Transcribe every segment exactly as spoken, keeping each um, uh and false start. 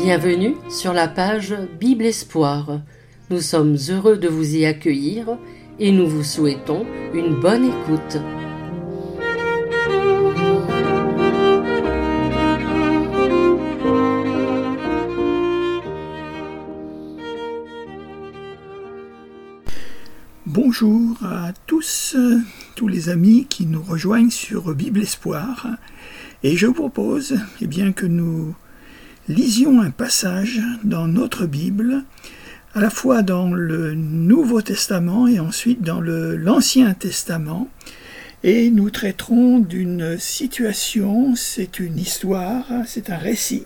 Bienvenue sur la page Bible Espoir. Nous sommes heureux de vous y accueillir et nous vous souhaitons une bonne écoute. Bonjour à tous, tous les amis qui nous rejoignent sur Bible Espoir. Et je vous propose eh bien, que nous lisions un passage dans notre Bible, à la fois dans le Nouveau Testament et ensuite dans le, l'Ancien Testament. Et nous traiterons d'une situation, c'est une histoire, c'est un récit.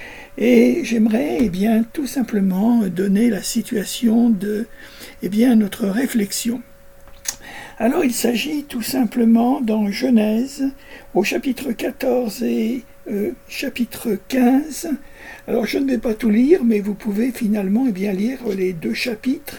Et j'aimerais eh bien, tout simplement donner la situation de eh bien, notre réflexion. Alors il s'agit tout simplement dans Genèse, au chapitre quatorze et euh, chapitre quinze. Alors je ne vais pas tout lire, mais vous pouvez finalement eh bien, lire les deux chapitres.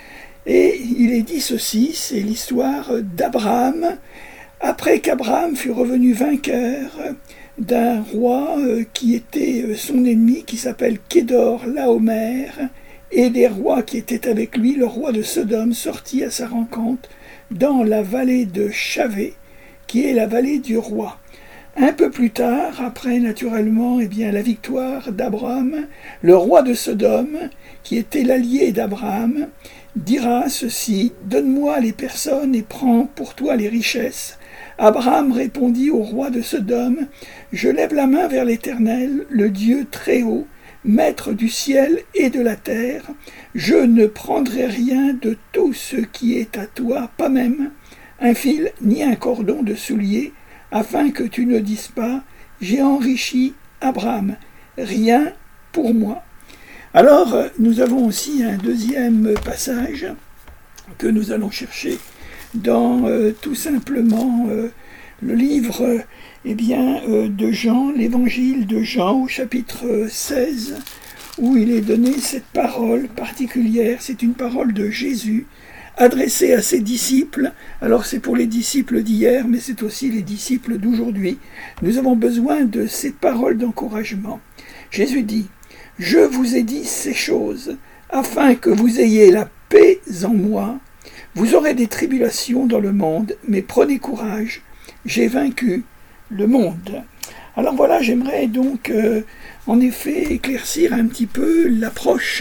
Et il est dit ceci, c'est l'histoire d'Abraham, après qu'Abraham fut revenu vainqueur d'un roi euh, qui était son ennemi, qui s'appelle Kédor Laomer, et des rois qui étaient avec lui, le roi de Sodome sortit à sa rencontre dans la vallée de Chavé, qui est la vallée du roi. Un peu plus tard, après naturellement eh bien, la victoire d'Abraham, le roi de Sodome, qui était l'allié d'Abraham, dira ceci, « Donne-moi les personnes et prends pour toi les richesses. » Abraham répondit au roi de Sodome, « Je lève la main vers l'Éternel, le Dieu très haut, maître du ciel et de la terre. Je ne prendrai rien de tout ce qui est à toi, pas même un fil ni un cordon de soulier, afin que tu ne dises pas, j'ai enrichi Abraham, rien pour moi. » Alors, nous avons aussi un deuxième passage que nous allons chercher dans euh, tout simplement euh, le livre euh, eh bien, euh, de Jean, l'évangile de Jean au chapitre seize, où il est donné cette parole particulière, c'est une parole de Jésus, adressée à ses disciples. Alors c'est pour les disciples d'hier, mais c'est aussi les disciples d'aujourd'hui. Nous avons besoin de cette parole d'encouragement. Jésus dit, « Je vous ai dit ces choses, afin que vous ayez la paix en moi. Vous aurez des tribulations dans le monde, mais prenez courage, j'ai vaincu le monde. » Alors voilà, j'aimerais donc euh, en effet éclaircir un petit peu l'approche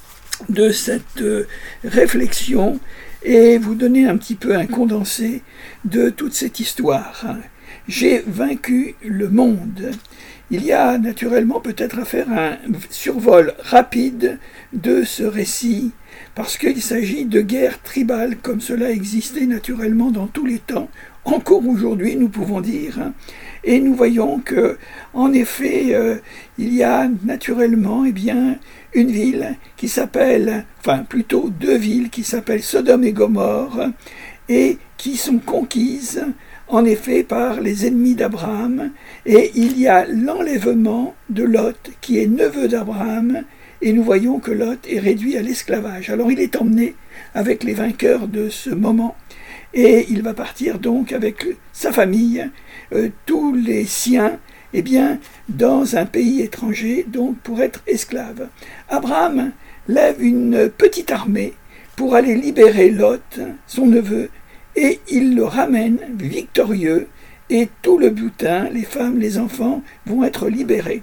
de cette euh, réflexion et vous donner un petit peu un condensé de toute cette histoire. J'ai vaincu le monde. Il y a naturellement peut-être à faire un survol rapide de ce récit, parce qu'il s'agit de guerres tribales comme cela existait naturellement dans tous les temps. Encore aujourd'hui, nous pouvons dire, et nous voyons que, en effet, euh, il y a naturellement, eh bien, une ville qui s'appelle, enfin plutôt deux villes qui s'appellent Sodome et Gomorrhe, et qui sont conquises, en effet, par les ennemis d'Abraham, et il y a l'enlèvement de Lot, qui est neveu d'Abraham, et nous voyons que Lot est réduit à l'esclavage. Alors il est emmené avec les vainqueurs de ce moment, et il va partir donc avec sa famille, euh, tous les siens, eh bien, dans un pays étranger, donc pour être esclave. Abraham lève une petite armée pour aller libérer Lot, son neveu, et il le ramène victorieux, et tout le butin, les femmes, les enfants, vont être libérés.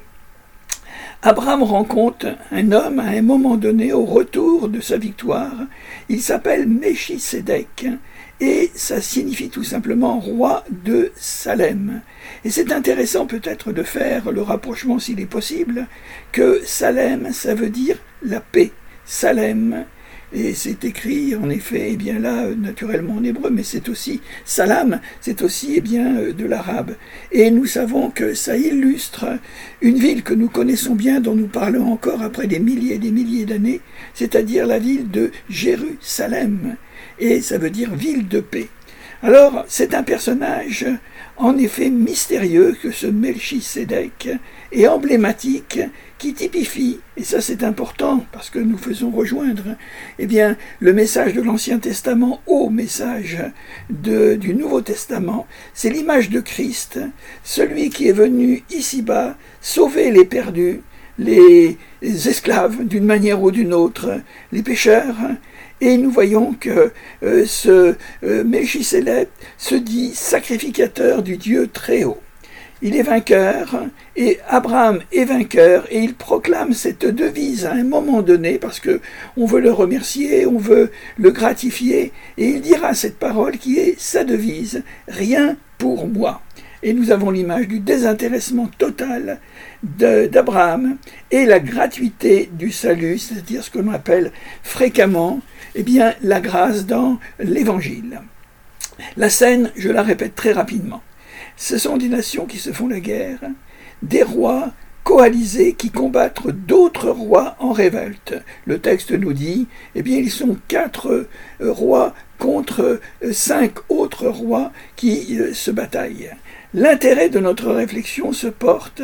Abraham rencontre un homme à un moment donné, au retour de sa victoire. Il s'appelle Melchisédek, et ça signifie tout simplement roi de Salem. Et c'est intéressant peut-être de faire le rapprochement, s'il est possible, que Salem, ça veut dire la paix. Salem, et c'est écrit en effet, eh bien là, naturellement en hébreu, mais c'est aussi salam, c'est aussi eh bien de l'arabe. Et nous savons que ça illustre une ville que nous connaissons bien, dont nous parlons encore après des milliers et des milliers d'années, c'est-à-dire la ville de Jérusalem. Et ça veut dire ville de paix. Alors, c'est un personnage en effet mystérieux que ce Melchisédek et emblématique qui typifie, et ça c'est important parce que nous faisons rejoindre eh bien, le message de l'Ancien Testament au message de, du Nouveau Testament, c'est l'image de Christ, celui qui est venu ici-bas sauver les perdus, les esclaves d'une manière ou d'une autre, les pécheurs. Et nous voyons que euh, ce euh, Melchisédek se dit sacrificateur du Dieu très haut. Il est vainqueur, et Abraham est vainqueur, et il proclame cette devise à un moment donné, parce que on veut le remercier, on veut le gratifier, et il dira cette parole qui est sa devise, « Rien pour moi ». Et nous avons l'image du désintéressement total de, d'Abraham et la gratuité du salut, c'est-à-dire ce que l'on appelle fréquemment eh bien, la grâce dans l'Évangile. La scène, je la répète très rapidement, ce sont des nations qui se font la guerre, des rois coalisés qui combattent d'autres rois en révolte. Le texte nous dit, eh bien, ils sont quatre euh, rois contre euh, cinq autres rois qui euh, se bataillent. L'intérêt de notre réflexion se porte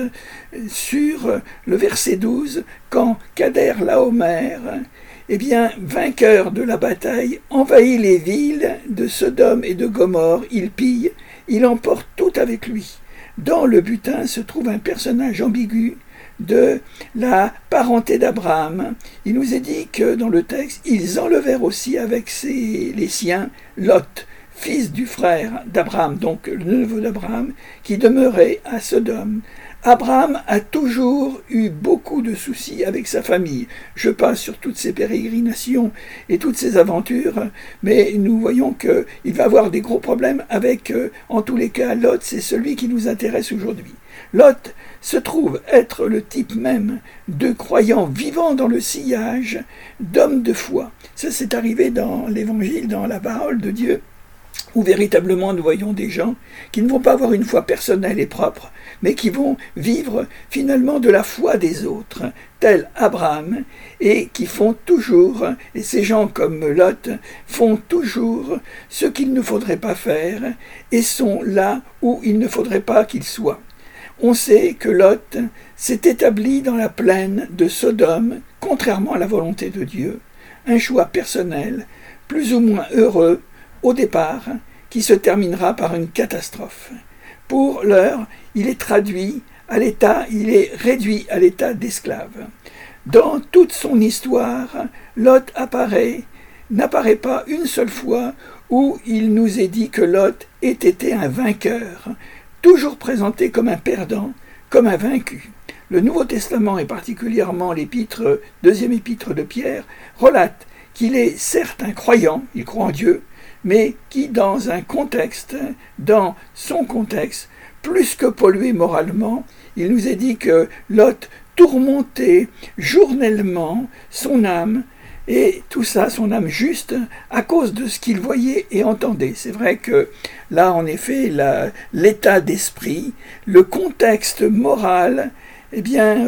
sur le verset douze, quand Kader Laomer, eh bien, vainqueur de la bataille, envahit les villes de Sodome et de Gomorrhe, il pille, il emporte tout avec lui. Dans le butin se trouve un personnage ambigu de la parenté d'Abraham. Il nous est dit que dans le texte, ils enlevèrent aussi avec ses, les siens Lot, fils du frère d'Abraham, donc le neveu d'Abraham, qui demeurait à Sodome. Abraham a toujours eu beaucoup de soucis avec sa famille. Je passe sur toutes ses pérégrinations et toutes ses aventures, mais nous voyons qu'il va avoir des gros problèmes avec, en tous les cas, Lot, c'est celui qui nous intéresse aujourd'hui. Lot se trouve être le type même de croyant vivant dans le sillage d'homme de foi. Ça, c'est arrivé dans l'Évangile, dans la parole de Dieu, où véritablement nous voyons des gens qui ne vont pas avoir une foi personnelle et propre, mais qui vont vivre finalement de la foi des autres, tel Abraham, et qui font toujours, et ces gens comme Lot, font toujours ce qu'il ne faudrait pas faire, et sont là où il ne faudrait pas qu'ils soient. On sait que Lot s'est établi dans la plaine de Sodome, contrairement à la volonté de Dieu, un choix personnel, plus ou moins heureux, au départ, qui se terminera par une catastrophe. Pour l'heure, il est traduit à l'état, il est réduit à l'état d'esclave. Dans toute son histoire, Lot apparaît, n'apparaît pas une seule fois où il nous est dit que Lot ait été un vainqueur, toujours présenté comme un perdant, comme un vaincu. Le Nouveau Testament, et particulièrement l'épître, deuxième épître de Pierre, relate qu'il est certes un croyant, il croit en Dieu, mais qui, dans un contexte, dans son contexte, plus que pollué moralement, il nous est dit que Lot tourmentait journellement son âme, et tout ça, son âme juste, à cause de ce qu'il voyait et entendait. C'est vrai que là, en effet, la, l'état d'esprit, le contexte moral, eh bien,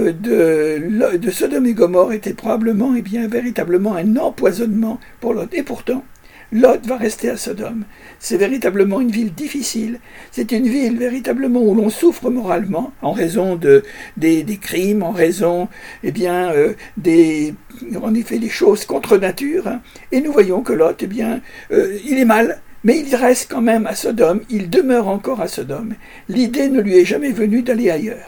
de, de Sodome et Gomorrhe était probablement, eh bien, véritablement un empoisonnement pour Lot. Et pourtant, Lot va rester à Sodome. C'est véritablement une ville difficile. C'est une ville véritablement où l'on souffre moralement en raison de, des, des crimes, en raison eh bien, euh, des, en effet, des choses contre nature. Et nous voyons que Lot, eh bien, euh, il est mal, mais il reste quand même à Sodome. Il demeure encore à Sodome. L'idée ne lui est jamais venue d'aller ailleurs.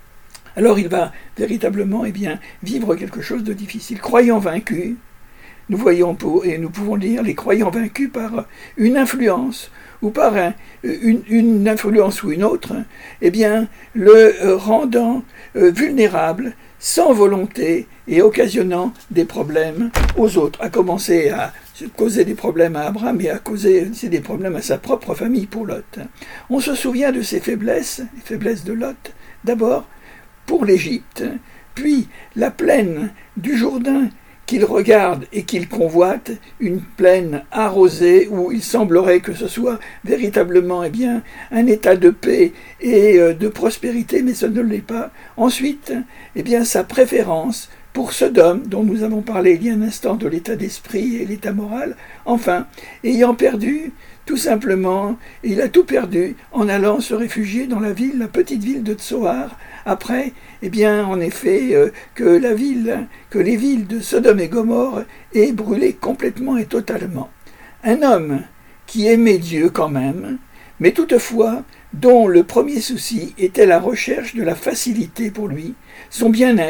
Alors il va véritablement eh bien, vivre quelque chose de difficile. Croyant vaincu, nous voyons pour, et nous pouvons lire les croyants vaincus par une influence ou par un, une, une influence ou une autre, eh bien, le rendant euh, vulnérable, sans volonté et occasionnant des problèmes aux autres, à commencer à causer des problèmes à Abraham et à causer des problèmes à sa propre famille pour Lot. On se souvient de ses faiblesses, les faiblesses de Lot, d'abord pour l'Égypte, puis la plaine du Jourdain qu'il regarde et qu'il convoite, une plaine arrosée où il semblerait que ce soit véritablement eh bien, un état de paix et de prospérité, mais ce ne l'est pas. Ensuite, eh bien, sa préférence pour Sodome, dont nous avons parlé il y a un instant de l'état d'esprit et l'état moral, enfin, ayant perdu, tout simplement, il a tout perdu en allant se réfugier dans la ville, la petite ville de Tsoar, après, eh bien, en effet, euh, que la ville, que les villes de Sodome et Gomorrhe aient brûlé complètement et totalement. Un homme qui aimait Dieu quand même, mais toutefois, dont le premier souci était la recherche de la facilité pour lui, son bien-être,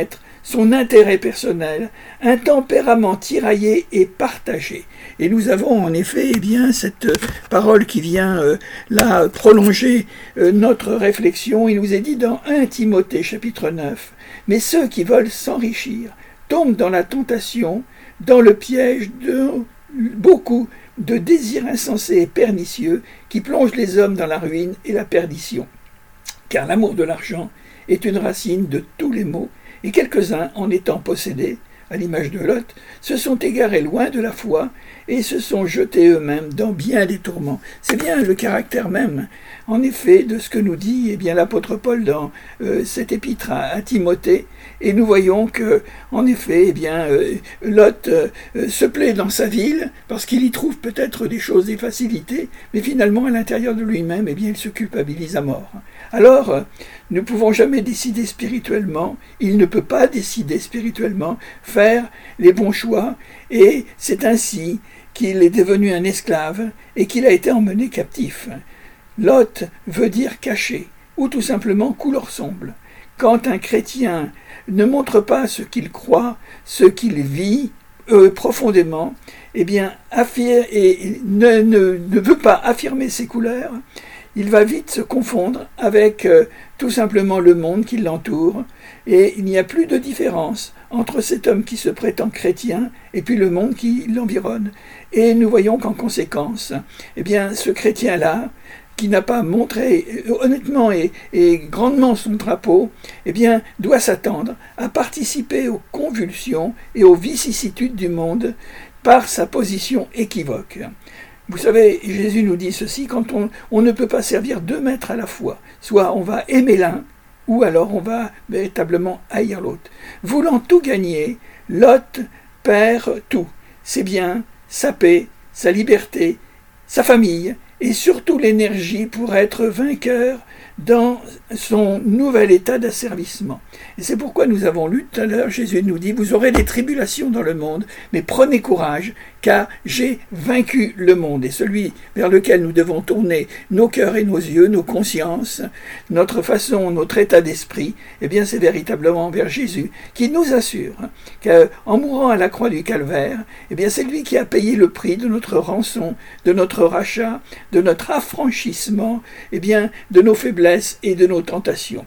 son intérêt personnel, un tempérament tiraillé et partagé. Et nous avons en effet eh bien, cette parole qui vient euh, là prolonger euh, notre réflexion. Il nous est dit dans premier Timothée chapitre neuf, « Mais ceux qui veulent s'enrichir tombent dans la tentation, dans le piège de beaucoup de désirs insensés et pernicieux qui plongent les hommes dans la ruine et la perdition. Car l'amour de l'argent est une racine de tous les maux, et quelques-uns, en étant possédés, à l'image de Lot, se sont égarés loin de la foi et se sont jetés eux-mêmes dans bien des tourments. » C'est bien le caractère même, en effet, de ce que nous dit eh bien, l'apôtre Paul dans euh, cet épître à, à Timothée. Et nous voyons que, en effet, eh bien, euh, Lot euh, se plaît dans sa ville parce qu'il y trouve peut-être des choses, des facilités, mais finalement, à l'intérieur de lui-même, eh bien, il se culpabilise à mort. Alors, euh, nous ne pouvons jamais décider spirituellement, il ne peut pas décider spirituellement, faire les bons choix, et c'est ainsi qu'il est devenu un esclave et qu'il a été emmené captif. Lot veut dire caché, ou tout simplement couleur sombre. Quand un chrétien ne montre pas ce qu'il croit, ce qu'il vit euh, profondément, eh bien, affirme, et ne, ne, ne veut pas affirmer ses couleurs, il va vite se confondre avec euh, tout simplement le monde qui l'entoure, et il n'y a plus de différence entre cet homme qui se prétend chrétien et puis le monde qui l'environne. Et nous voyons qu'en conséquence, eh bien, ce chrétien-là, qui n'a pas montré honnêtement et, et grandement son drapeau, eh bien, doit s'attendre à participer aux convulsions et aux vicissitudes du monde par sa position équivoque. Vous savez, Jésus nous dit ceci, quand on, on ne peut pas servir deux maîtres à la fois, soit on va aimer l'un, ou alors on va véritablement haïr l'autre. Voulant tout gagner, Lot perd tout, ses biens, sa paix, sa liberté, sa famille, et surtout l'énergie pour être vainqueur dans son nouvel état d'asservissement. Et c'est pourquoi nous avons lu tout à l'heure, Jésus nous dit, vous aurez des tribulations dans le monde, mais prenez courage, car j'ai vaincu le monde. Et celui vers lequel nous devons tourner nos cœurs et nos yeux, nos consciences, notre façon, notre état d'esprit, eh bien c'est véritablement vers Jésus, qui nous assure qu'en mourant à la croix du Calvaire, eh bien c'est lui qui a payé le prix de notre rançon, de notre rachat, de notre affranchissement, eh bien de nos faiblesses et de nos tentations.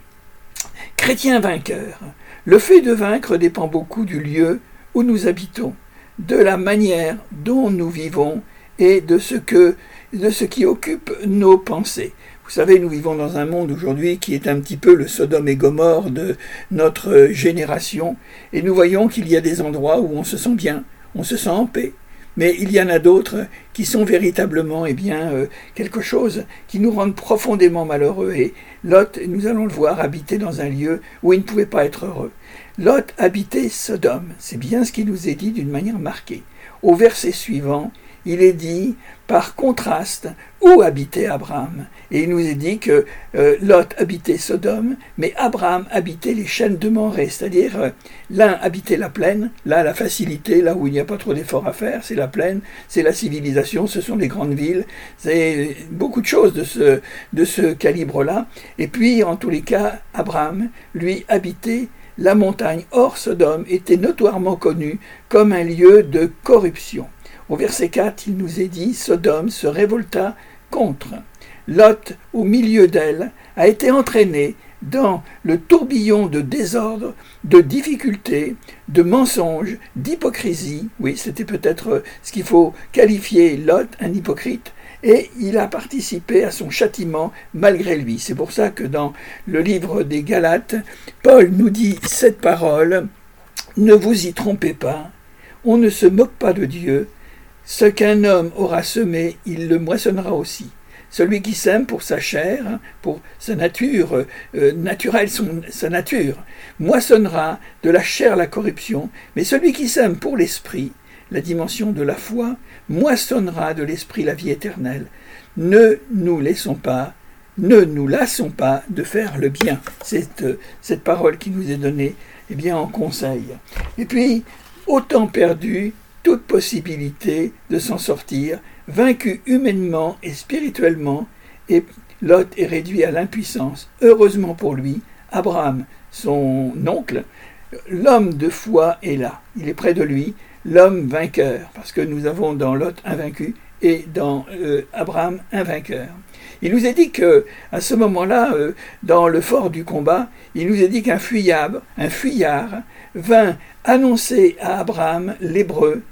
Chrétien vainqueur, le fait de vaincre dépend beaucoup du lieu où nous habitons, de la manière dont nous vivons et de ce, que, de ce qui occupe nos pensées. Vous savez, nous vivons dans un monde aujourd'hui qui est un petit peu le Sodome et Gomorrhe de notre génération, et nous voyons qu'il y a des endroits où on se sent bien, on se sent en paix. Mais il y en a d'autres qui sont véritablement eh bien, euh, quelque chose qui nous rend profondément malheureux. Et Lot, nous allons le voir, habitait dans un lieu où il ne pouvait pas être heureux. Lot habitait Sodome. C'est bien ce qui nous est dit d'une manière marquée. Au verset suivant, il est dit, par contraste, où habitait Abraham. Et il nous est dit que euh, Lot habitait Sodome, mais Abraham habitait les chaînes de Mamré, c'est-à-dire euh, l'un habitait la plaine, là la facilité, là où il n'y a pas trop d'efforts à faire, c'est la plaine, c'est la civilisation, ce sont les grandes villes, c'est beaucoup de choses de ce, de ce calibre-là. Et puis, en tous les cas, Abraham, lui, habitait la montagne. Or, Sodome était notoirement connu comme un lieu de corruption. Au verset quatre, il nous est dit, Sodome se révolta contre. Lot, au milieu d'elle, a été entraîné dans le tourbillon de désordre, de difficultés, de mensonges, d'hypocrisie. Oui, c'était peut-être ce qu'il faut qualifier Lot, un hypocrite, et il a participé à son châtiment malgré lui. C'est pour ça que dans le livre des Galates, Paul nous dit cette parole, « Ne vous y trompez pas, on ne se moque pas de Dieu, ce qu'un homme aura semé, il le moissonnera aussi. Celui qui sème pour sa chair, pour sa nature euh, naturelle, son, sa nature, moissonnera de la chair la corruption, mais celui qui sème pour l'esprit, la dimension de la foi, moissonnera de l'esprit la vie éternelle. Ne nous laissons pas, ne nous lassons pas de faire le bien. » C'est euh, cette parole qui nous est donnée eh bien, en conseil. Et puis, autant perdu, toute possibilité de s'en sortir, vaincu humainement et spirituellement, et Lot est réduit à l'impuissance. Heureusement pour lui, Abraham, son oncle, l'homme de foi est là, il est près de lui, l'homme vainqueur, parce que nous avons dans Lot un vaincu et dans euh, Abraham un vainqueur. Il nous est dit que à ce moment-là, euh, dans le fort du combat, il nous est dit qu'un fuyard, un fuyard vint annoncer à Abraham, l'Hébreu,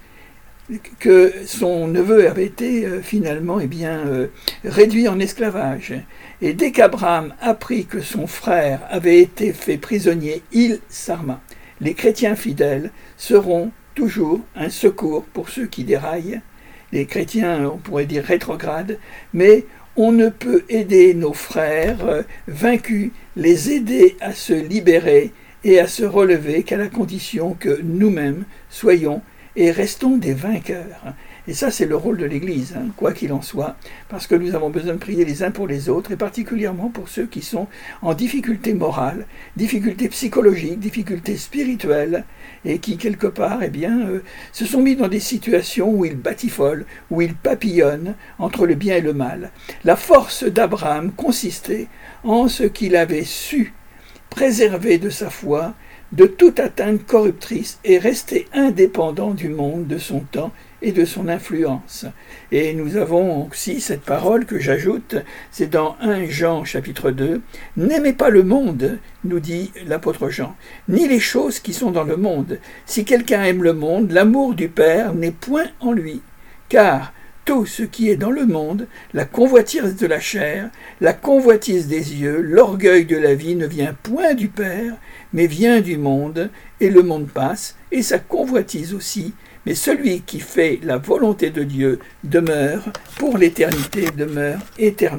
que son neveu avait été euh, finalement eh bien, euh, réduit en esclavage. Et dès qu'Abraham apprit que son frère avait été fait prisonnier, il s'arma. Les chrétiens fidèles seront toujours un secours pour ceux qui déraillent. Les chrétiens, on pourrait dire rétrogrades, mais on ne peut aider nos frères euh, vaincus, les aider à se libérer et à se relever qu'à la condition que nous-mêmes soyons et restons des vainqueurs. Et ça, c'est le rôle de l'Église, hein, quoi qu'il en soit, parce que nous avons besoin de prier les uns pour les autres, et particulièrement pour ceux qui sont en difficulté morale, difficulté psychologique, difficulté spirituelle, et qui, quelque part, eh bien, euh, se sont mis dans des situations où ils batifolent, où ils papillonnent entre le bien et le mal. La force d'Abraham consistait en ce qu'il avait su préserver de sa foi, de toute atteinte corruptrice et rester indépendant du monde, de son temps et de son influence. Et nous avons aussi cette parole que j'ajoute, c'est dans premier Jean chapitre deux, « N'aimez pas le monde, nous dit l'apôtre Jean, ni les choses qui sont dans le monde. Si quelqu'un aime le monde, l'amour du Père n'est point en lui. Car tout ce qui est dans le monde, la convoitise de la chair, la convoitise des yeux, l'orgueil de la vie ne vient point du Père, mais vient du monde, et le monde passe, et sa convoitise aussi, mais celui qui fait la volonté de Dieu demeure pour l'éternité, demeure éternellement. »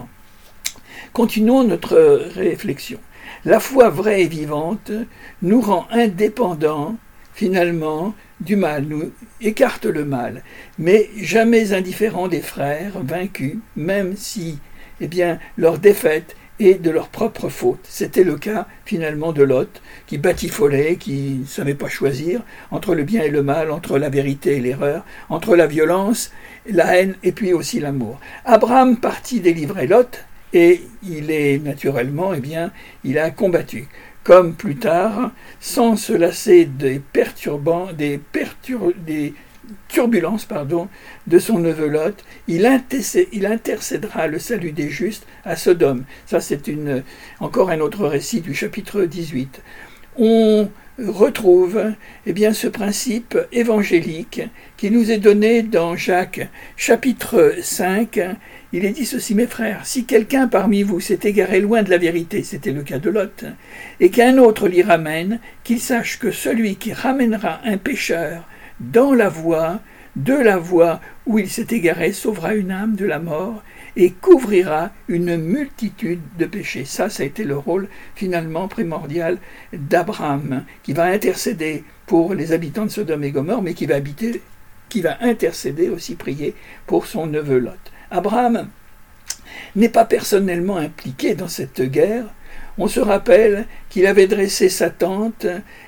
Continuons notre réflexion. La foi vraie et vivante nous rend indépendants, finalement, du mal, nous écarte le mal, mais jamais indifférents des frères vaincus, même si eh bien, leur défaite est de leur propre faute. C'était le cas finalement de Lot, qui batifolait, qui ne savait pas choisir entre le bien et le mal, entre la vérité et l'erreur, entre la violence, la haine et puis aussi l'amour. Abraham partit délivrer Lot, et il est naturellement, eh bien, il a combattu. Comme plus tard, sans se lasser des perturbants, des, pertur- des turbulences pardon, de son neveu Lot, il, intercé- il intercédera le salut des justes à Sodome. Ça, c'est une, encore un autre récit du chapitre dix-huit. On retrouve eh bien, ce principe évangélique qui nous est donné dans Jacques chapitre cinq. Il est dit ceci, mes frères, si quelqu'un parmi vous s'est égaré loin de la vérité, c'était le cas de Lot, et qu'un autre l'y ramène, qu'il sache que celui qui ramènera un pécheur dans la voie, de la voie où il s'est égaré, sauvera une âme de la mort et couvrira une multitude de péchés. Ça, ça a été le rôle finalement primordial d'Abraham, qui va intercéder pour les habitants de Sodome et Gomorrhe, mais qui va habiter, qui va intercéder aussi, prier pour son neveu Lot. Abraham n'est pas personnellement impliqué dans cette guerre. On se rappelle qu'il avait dressé sa tente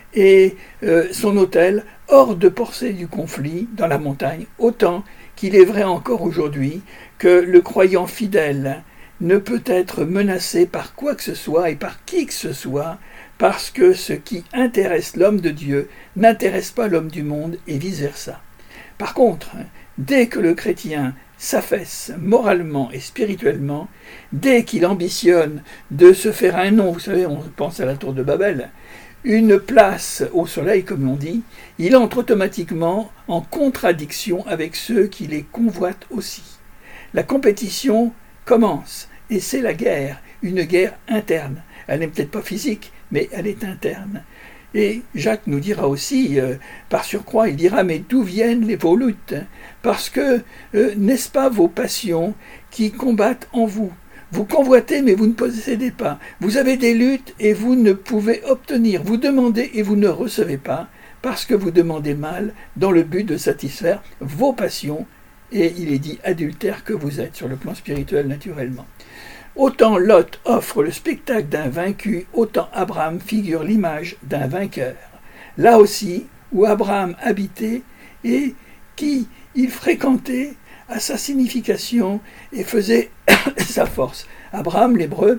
et euh, son autel hors de portée du conflit dans la montagne, autant qu'il est vrai encore aujourd'hui que le croyant fidèle ne peut être menacé par quoi que ce soit et par qui que ce soit, parce que ce qui intéresse l'homme de Dieu n'intéresse pas l'homme du monde et vice-versa. Par contre, dès que le chrétien s'affaisse moralement et spirituellement, dès qu'il ambitionne de se faire un nom, vous savez, on pense à la tour de Babel, une place au soleil, comme on dit, il entre automatiquement en contradiction avec ceux qui les convoitent aussi. La compétition commence, et c'est la guerre, une guerre interne. Elle n'est peut-être pas physique, mais elle est interne. Et Jacques nous dira aussi, euh, par surcroît, il dira « Mais d'où viennent les vos luttes ?» Parce que, euh, n'est-ce pas vos passions qui combattent en vous? Vous convoitez, mais vous ne possédez pas. Vous avez des luttes et vous ne pouvez obtenir. Vous demandez et vous ne recevez pas, parce que vous demandez mal, dans le but de satisfaire vos passions. Et il est dit adultère que vous êtes, sur le plan spirituel naturellement. Autant Lot offre le spectacle d'un vaincu, autant Abraham figure l'image d'un vainqueur. Là aussi, où Abraham habitait et qui il fréquentait à sa signification et faisait sa force. Abraham, l'hébreu,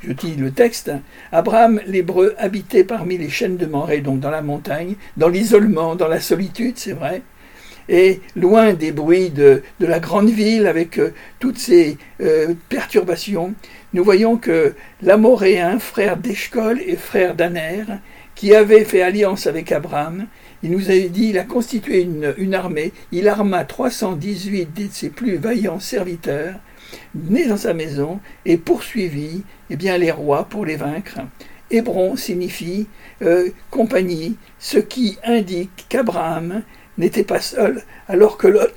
je dis le texte, Abraham l'Hébreu habitait parmi les chaînes de Mamré, donc dans la montagne, dans l'isolement, dans la solitude, c'est vrai, et loin des bruits de, de la grande ville avec euh, toutes ces euh, perturbations. Nous voyons que l'Amoréen, frère d'Eshcol et frère d'Aner, qui avait fait alliance avec Abraham, il nous avait dit, il a constitué une, une armée, il arma trois cent dix-huit de ses plus vaillants serviteurs, nés dans sa maison, et poursuivit eh bien, les rois pour les vaincre. Hébron signifie euh, compagnie, ce qui indique qu'Abraham n'était pas seul, alors que Lot,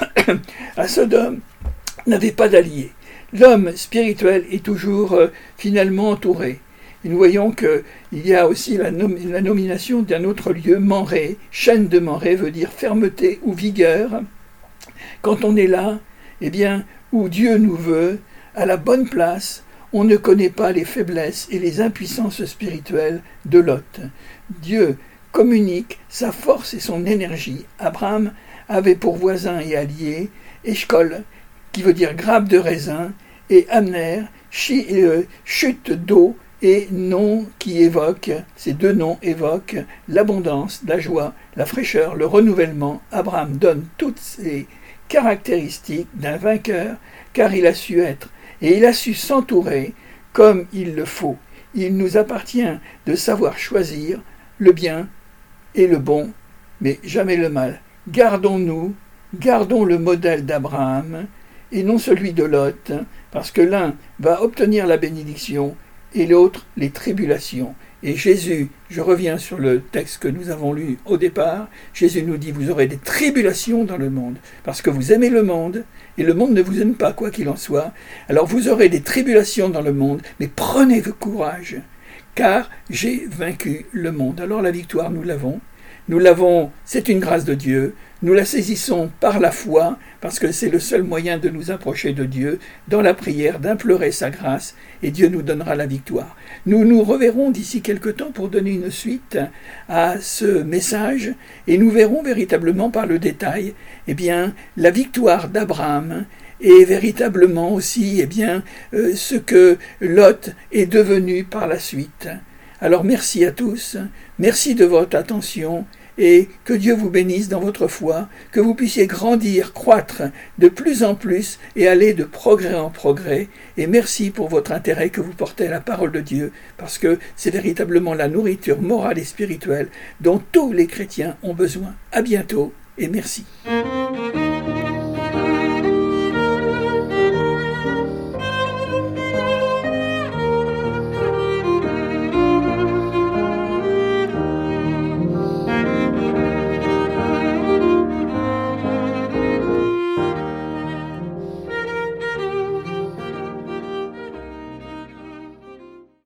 à Sodome, n'avait pas d'alliés. L'homme spirituel est toujours euh, finalement entouré. Et nous voyons qu'il y a aussi la, nom- la nomination d'un autre lieu, Mamré. Chaîne de Mamré veut dire fermeté ou vigueur. Quand on est là, eh bien, où Dieu nous veut, à la bonne place, on ne connaît pas les faiblesses et les impuissances spirituelles de Lot. Dieu communique sa force et son énergie. Abraham avait pour voisin et allié Eshcol, qui veut dire grappe de raisin, et Amner, chi- euh, chute d'eau, et nom qui évoque, ces deux noms évoquent l'abondance, la joie, la fraîcheur, le renouvellement. Abraham donne toutes ces caractéristiques d'un vainqueur, car il a su être, et il a su s'entourer comme il le faut. Il nous appartient de savoir choisir le bien et le bon, mais jamais le mal. Gardons-nous, gardons le modèle d'Abraham, et non celui de Lot, parce que l'un va obtenir la bénédiction, et l'autre les tribulations. Et Jésus, je reviens sur le texte que nous avons lu au départ, Jésus nous dit, vous aurez des tribulations dans le monde, parce que vous aimez le monde, et le monde ne vous aime pas, quoi qu'il en soit. Alors vous aurez des tribulations dans le monde, mais prenez courage, car j'ai vaincu le monde. Alors la victoire, nous l'avons. Nous l'avons, c'est une grâce de Dieu. Nous la saisissons par la foi, parce que c'est le seul moyen de nous approcher de Dieu, dans la prière, d'implorer sa grâce, et Dieu nous donnera la victoire. Nous nous reverrons d'ici quelque temps pour donner une suite à ce message, et nous verrons véritablement par le détail, eh bien, la victoire d'Abraham, et véritablement aussi, eh bien, euh, ce que Lot est devenu par la suite. Alors merci à tous, merci de votre attention, et que Dieu vous bénisse dans votre foi, que vous puissiez grandir, croître de plus en plus et aller de progrès en progrès. Et merci pour votre intérêt que vous portez à la parole de Dieu, parce que c'est véritablement la nourriture morale et spirituelle dont tous les chrétiens ont besoin. À bientôt et merci.